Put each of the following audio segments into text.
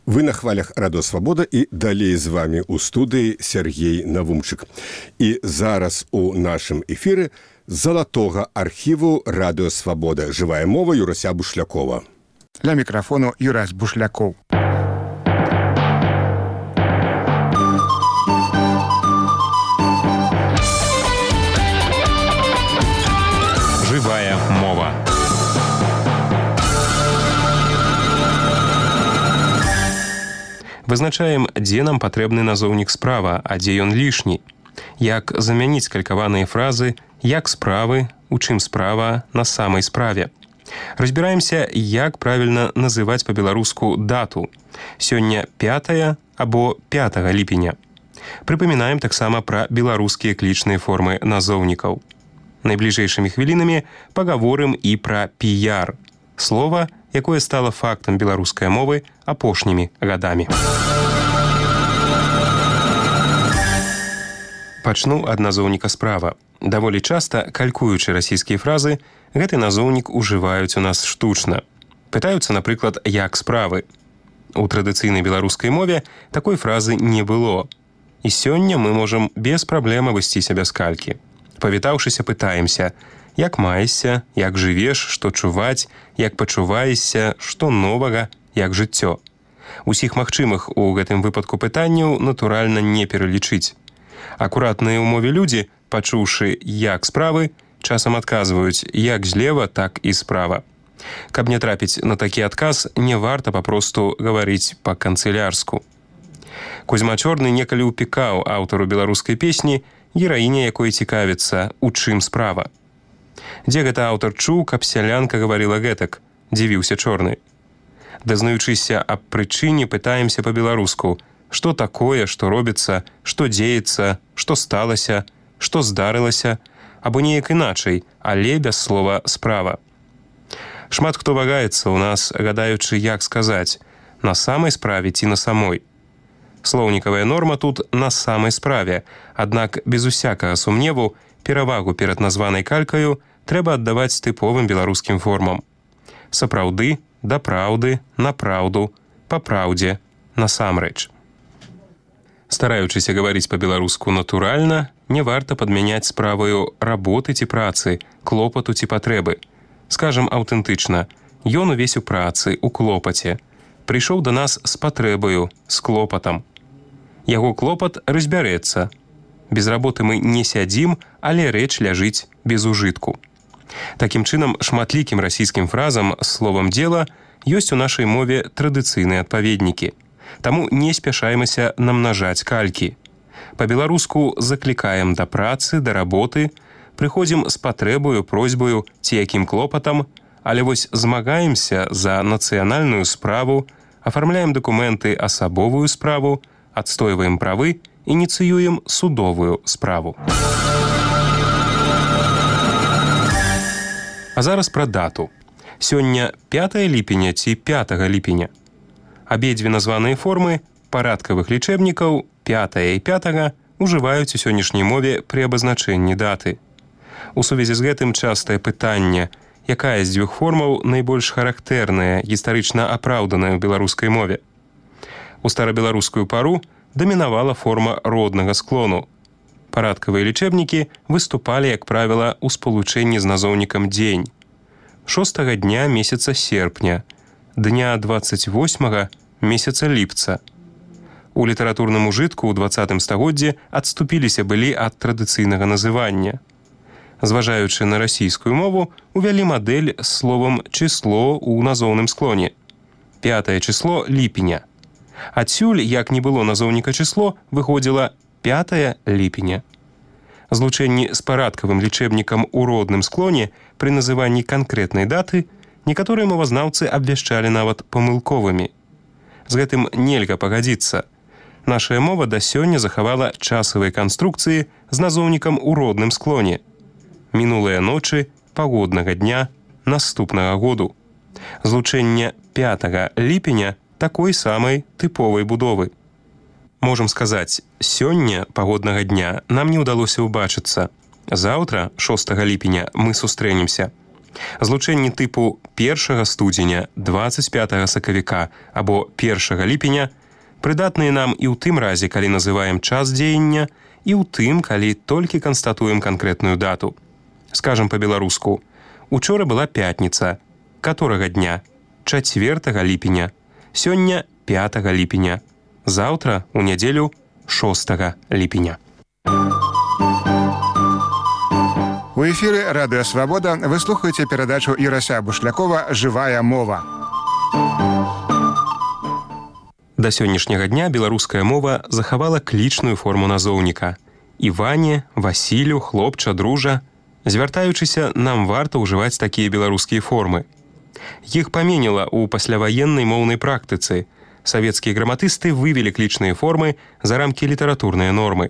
Вы на хвалях Радио Свабода і далей з вами у студыі Сергей Навумчык. І зараз у нашым эфіры залатога архіву Радио Свабода. Жывая мова Юрася Бушлякова. Ля мікрафону Юрась Бушляков. Жывая мова. Вызначаем, дзе нам патрэбны назоўнік справа, а дзе ён лішні. Як замяніць калькаваныя фразы, як справы, у чым справа, на самай справе. Разбіраемся, як правільна называць па-беларуску дату. Сёння 5 або 5 ліпеня. Прыпамінаем таксама пра беларускія клічныя формы назоўнікаў. Найбліжэйшымі хвілінамі пагаворым і пра піяр. Слова, якое стало фактам беларускай мовы апошнімі гадамі. Пачну ад назоўніка справа. Даволі часта, калькуючы расійскія фразы, гэты назоўнік ужываюць у нас штучна. Пытаюцца, напрыклад, як справы. У традыцыйнай беларускай мове такой фразы не было. І сёння мы можам без праблем абысціся без калькі. Павітаўшыся, пытаемся, як маешся, як жывеш, што чуваць, як пачуваешся, што новага, як жыццё. Усіх магчымых у гэтым выпадку пытанняў, натуральна, не пералічыць. Акуратныя ў мове людзі, пачуўшы як справы, часам адказваюць як злева, так і справа. Каб не трапіць на такі адказ, не варта папросту гаварыць па-канцылярску. Кузьма Чорны некалі ўпікаў аўтару беларускай песні, гераіня якой цікавіцца, у чым справа. Дзе гэта аўтар чуў, каб сялянка гаварыла гэтак, дзівіўся Чорны. Дазнаючыся аб прычыне, пытаемся па-беларуску, што такое, што робіцца, што дзеецца, што сталася, што здарылася, або неяк іначай, але без слова «справа». Шмат хто вагаецца ў нас, гадаючы, як сказаць, на самай справе ці на самой. Слоўнікавая норма тут на самай справе, аднак без усякага сумневу перавагу перад названай калькаю трэба аддаваць тыповым беларускім формам. Сапраўды, дапраўды, напраўду, па праўдзе, насамрэч. Стараючыся гаварыць па-беларуску натуральна, не варта падмяняць справаю работы ці працы, клопату ці патрэбы. Скажам аўтэнтычна, ён увесь у працы, у клопаце. Прыйшоў да нас з патрэбаю, з клопатам. Яго клопат разбярэцца. Без работы мы не сядзім, але рэч ляжыць без ужытку. Такім чынам, шматлікім расійскім фразам з словам «дзела» ёсць у нашай мове традыцыйныя адпаведнікі. Таму не спяшаемся намнажаць калькі. Па-беларуску заклікаем да працы, да работы, прыходзім з патрэбаю, просьбаю ці якім клопатам, але вось змагаемся за нацыянальную справу, афармляем дакументы асабовую справу, адстойваем правы, ініцыюем судовую справу. А зараз пра дату. Сёння 5 ліпеня ці 5 ліпеня. Абедзве названыя формы парадкавых лічэбнікаў 5 і 5 ужываюць у сённяшняй мове пры абазначэнні даты. У сувязі з гэтым частае пытанне, якая з дзвюх формаў найбольш характэрная, гістарычна апраўданая ў беларускай мове. У старабеларускую пару дамінавала форма роднага склону. Парадкавыя лічэбнікі выступалі, як правіла, у спалучэнні з назоўнікам дзень. 6 дня месяца серпня, дня 28 месяца ліпца. У літаратурным ужытку ў 20 стагоддзі адступіліся былі ад традыцыйнага называння. Зважаючы на расійскую мову, увялі мадэль з словам «число» ў назоўным склоне. 5 число ліпеня. Адсюль, як не было назоўніка число, выходзіла 5 ліпеня. Злучэнні з парадкавым лічэбнікам у родным склоне пры называнні канкрэтнай даты некаторыя мовазнаўцы абвяшчалі нават памылковымі. З гэтым нельга пагадзіцца. Нашая мова да сёння захавала часавыя канструкцыі з назоўнікам у родным склоне. Мінулыя ночы, пагоднага дня, наступнага году. Злучэнне 5 ліпеня такой самай тыповай будовы. Можам сказаць, сёння, пагоднага дня, нам не ўдалося ўбачыцца. Заўтра, 6 ліпеня, мы сустрэнемся. Злучэнні тыпу 1 студзеня, 25 сакавіка або 1 ліпеня прыдатныя нам і ў тым разе, калі называем час дзеяння, і ў тым, калі толькі канстатуем канкрэтную дату. Скажам па-беларуску: учора была пятніца, каторага дня? 4 ліпеня, сёння 5 ліпеня, заўтра, у нядзелю, 6 ліпеня. У эфіры Радыё Свабода вы слухаеце перадачу Юрася Бушлякова «Жывая мова». Да сённяшняга дня беларуская мова захавала клічную форму назоўніка. Іване, Васілю, хлопча, дружа. Звяртаючыся, нам варта ўжываць такія беларускія формы. Іх паменіла ў пасляваеннай моўнай практыцы. Савецкія граматысты вывелі клічныя формы за рамкі літаратурнай нормы.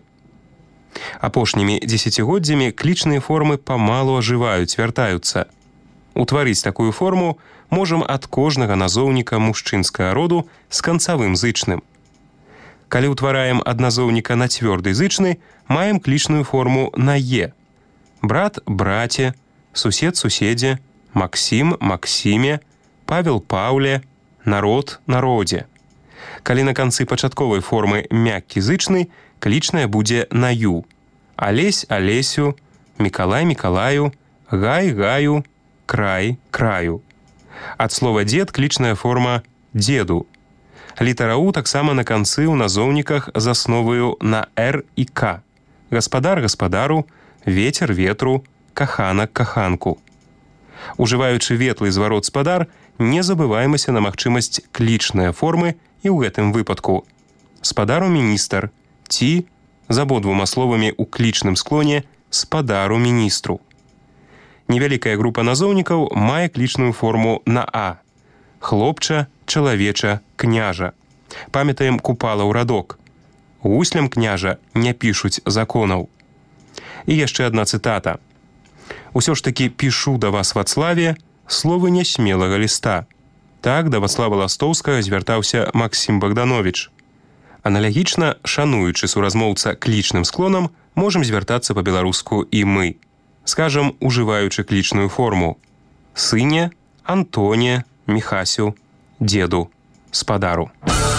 Апошнімі дзесяцігоддзямі клічныя формы памалу ажываюць, вяртаюцца. Утварыць такую форму можам ад кожнага назоўніка мужчынскага роду з канцавым зычным. Калі ўтвараем ад назоўніка на цвёрды зычны, маем клічную форму на «е». Брат – браце, сусед – суседзе, Максім – Максіме, Павел – Паўле, народ – народзе. Калі на канцы пачатковай формы мяккі зычны, клічная будзе на «ю». Алесь – Алесю, Мікалай – Мікалаю, Гай – Гаю, Край – Краю. Ад слова «дзед» клічная форма «дзеду». Літара «у» таксама на канцы ў назоўніках з асноваю на «р» і «к». Гаспадар – гаспадару, ветер – ветру, каханак – каханку. Ужываючы ветлы зварот спадар, не забываемся на магчымасць клічныя формы і ў гэтым выпадку. Спадару міністр, ці, з абодвума словамі ў клічным склоне, спадару міністру. Невялікая група назоўнікаў мае клічную форму на «а». Хлопча, чалавеча, княжа. Памятаем Купалаў радок. Гуслям княжа не пішуць законаў. І яшчэ адна цытата. «Усё ж такі пішу да вас, Вацлаве, словы нясмелага ліста». Так да Вацлава Ластоўскага звяртаўся Максім Богданович. Аналагічна, шануючы суразмоўца клічным склонам, можам звяртацца па-беларуску і мы. Скажам, ужываючы клічную форму. Сыне, Антоне, Міхасю, дзеду, спадару.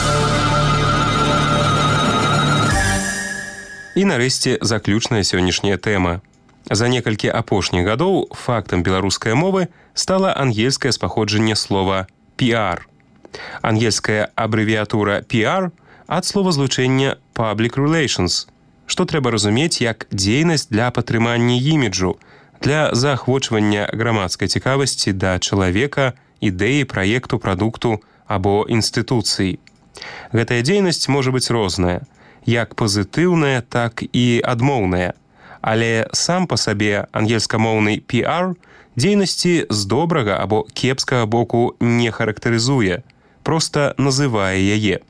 І нарэшце заключная сённяшняя тэма. За некалькі апошніх гадоў фактам беларускай мовы стала ангельскае з паходжання слова «PR». Ангельская абрэвіатура «PR» ад словазлучэння «public relations», што трэба разумець як дзейнасць для падтрымання іміджу, для заахвочвання грамадскай цікавасці да чалавека, ідэі, праекту, прадукту або інстытуцыі. Гэтая дзейнасць можа быць розная, як пазітыўная, так і адмоўная. Але сам па сабе ангельскамоўны PR дзейнасці з добрага або кепскага боку не характарызуе, проста называе яе.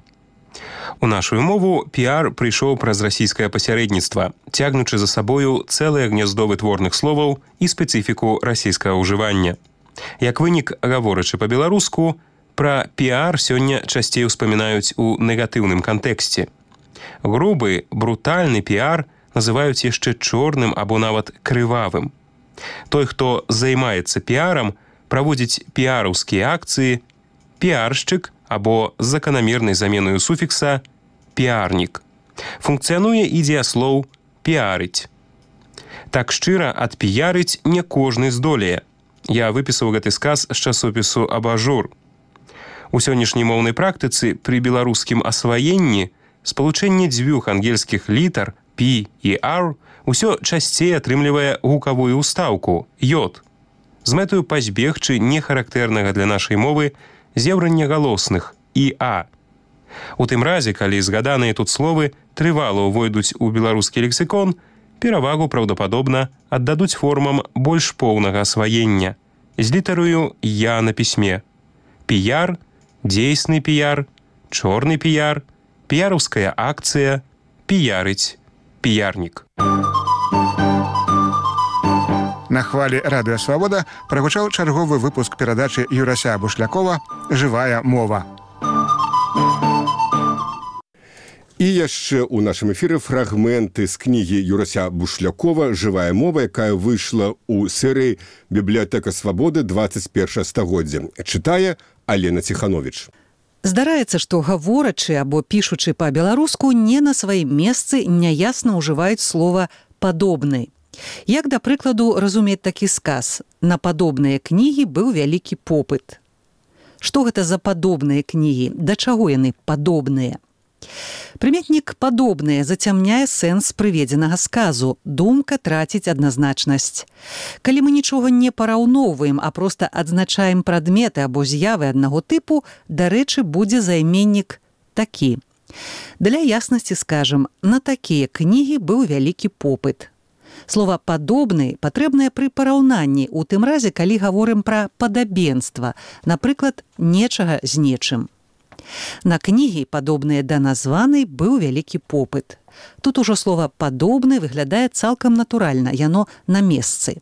У нашу мову PR прыйшоў праз расійскае пасярэдніцтва, цягнучы за сабою цэлае гняздо вытворных словаў і спецыфіку расійскага ўжывання. Як вынік, гаворачы па-беларуску, пра PR сёння часцей успамінаюць у негатыўным кантэксце. Грубы, брутальны PR называюць яшчэ чорным або нават крывавым. Той, хто займаецца піарам, праводзіць піараўскія акцыі, піаршчык або з заканамернай заменаю суфікса «піарнік». Функцыянуе і дзеяслоў «піарыць». Так шчыра адпіярыць не кожны здолее. Я выпісаў гэты сказ з часопісу «Абажур». У сённяшняй моўнай практыцы пры беларускім асваенні спалучэнне дзвюх ангельскіх літар «пі» і «ар» усё часцей атрымлівае гукавую ўстаўку «йод» з мэтаю пазбегчы нехарактэрнага для нашай мовы з'яўрання галосных «і а». У тым разе, калі згаданыя тут словы трывала ўвойдуць у беларускі лексікон, перавагу праўдападобна аддадуць формам больш поўнага асваення з літараю «я» на пісьме. Піяр, дзейсны піяр, чорны піяр, піяраўская акцыя, піярыць, піярнік. На хвалі Радыё Свабода прагучаў чарговы выпуск перадачы Юрася Бушлякова «Жывая мова». І яшчэ ў нашым эфіры фрагменты з кнігі Юрася Бушлякова «Жывая мова», якая выйшла ў серыі «Бібліятэка свабоды. 21 стагоддзя». Чытае Алена Ціхановіч. Здараецца, што гаворачы або пішучы па-беларуску не на сваім месцы няясна ўжываюць слова «падобны». Як, да прыкладу, разумець такі сказ: «На падобныя кнігі быў вялікі попыт». Што гэта за падобныя кнігі? Да чаго яны падобныя? Прыметнік «падобныя» зацямняе сэнс прыведзенага сказу. Думка траціць адназначнасць. Калі мы нічога не параўноўваем, а проста адзначаем прадметы або з'явы аднаго тыпу, дарэчы, будзе займеннік «такі». Для яснасці скажам, на такія кнігі быў вялікі попыт. Слова «падобны» патрэбнае пры параўнанні, у тым разе, калі гаворым пра падабенства, напрыклад, нечага з нечым. На кнігі, падобныя да названай, быў вялікі попыт. Тут ужо слова «падобны» выглядае цалкам натуральна, яно на месцы.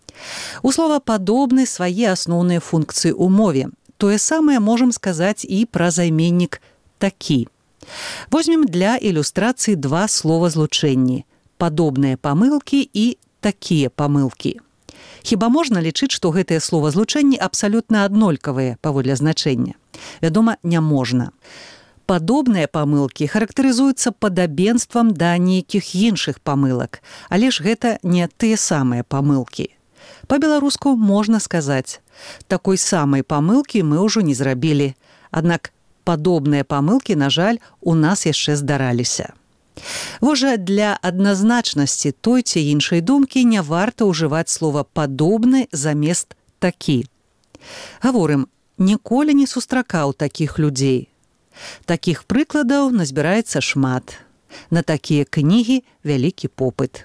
У слова «падобны» свае асноўныя функцыі ў мове. Тое самае можам сказаць і пра займеннік «такі». Возьмем для ілюстрацыі два словазлучэнні – падобныя памылкі і такія памылкі. Хіба можна лічыць, што гэтыя словазлучэнні абсалютна аднолькавыя паводле значэння? Вядома, не можна. Падобныя памылкі характарызуюцца падабенствам да нейкіх іншых памылак, але ж гэта не тыя самыя памылкі. Па-беларуску можна сказаць: такой самай памылкі мы ўжо не зрабілі. Аднак падобныя памылкі, на жаль, у нас яшчэ здараліся. Вожа, для адназначнасці той ці іншай думкі не варта ўжываць слова «падобны» замест «такі». Гаворым, ніколі не сустракаў такіх людзей. Такіх прыкладаў назбіраецца шмат. На такія кнігі вялікі попыт.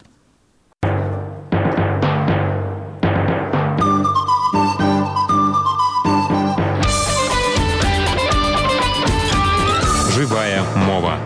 Жывая мова.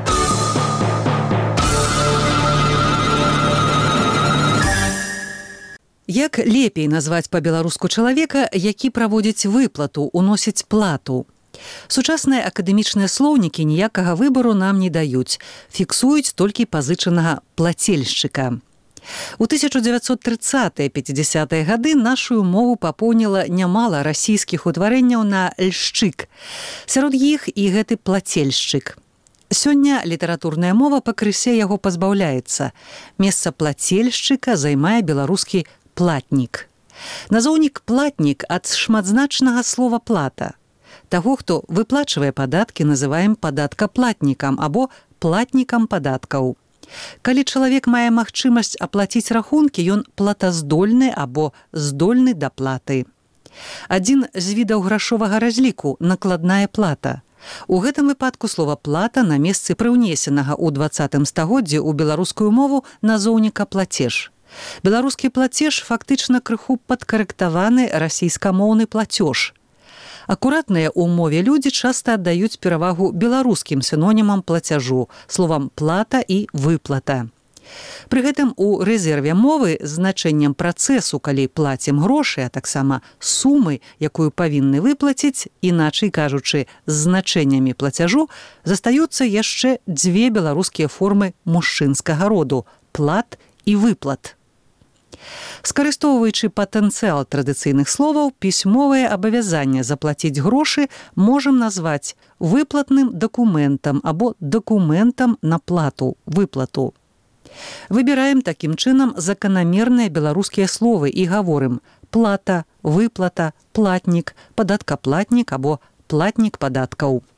Як лепей назваць па-беларуску чалавека, які праводзіць выплату, уносіць плату? Сучасныя акадэмічныя слоўнікі ніякага выбару нам не даюць, фіксуюць толькі пазычанага плацельшчыка. У 1930-50-е гады нашу мову папоўніла нямала расійскіх утварэнняў на льшчык. Сярод іх і гэты плацельшчык. Сёння літаратурная мова пакрысе яго пазбаўляецца. Месца плацельшчыка займае беларускі платнік. Назоўнік платнік ад шматзначнага слова плата. Таго, хто выплачвае падаткі, называем падаткаплатнікам або платнікам падаткаў. Калі чалавек мае магчымасць аплаціць рахункі, ён платаздольны або здольны да платы. Адзін з відаў грашовага разліку – накладная плата. У гэтым выпадку слова «плата» на месцы прыўнесенага ў 20 стагоддзі ў беларускую мову назоўніка «плацеж». Беларускі плацеж фактычна крыху падкарэктаваны расійскамоўны плацёж. Акуратныя ў мове людзі часта аддаюць перавагу беларускім сінонімам плацяжу, словам «плата» і «выплата». Пры гэтым у рэзерве мовы значэннем працэсу, калі плацім грошы, а таксама сумы, якую павінны выплаціць, іначай кажучы, з значэннямі плацяжу, застаюцца яшчэ дзве беларускія формы мужчынскага роду – плат і выплат. Скарыстоўваючы патэнцыял традыцыйных словаў, пісьмовае абавязанне заплаціць грошы можам назваць выплатным дакументам або дакументам на плату, выплату. Выбіраем такім чынам заканамерныя беларускія словы і гаворым плата, выплата, платнік, падаткаплатнік або платнік падаткаў.